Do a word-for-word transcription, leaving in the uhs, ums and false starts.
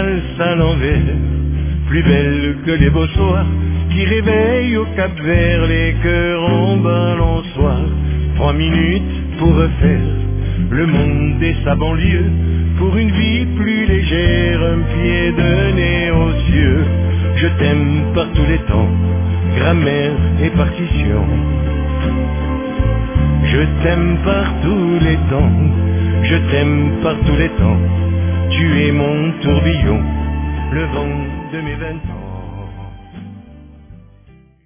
valse à l'envers, plus belle que les beaux soirs qui réveillent au Cap-Vert les cœurs en balançoire. Trois minutes pour refaire le monde et sa banlieue, pour une vie plus légère, un pied de nez aux cieux. Je t'aime par tous les temps, grammaire et partition. Je t'aime par tous les temps, je t'aime par tous les temps. Tu es mon tourbillon, le vent de mes vingt ans.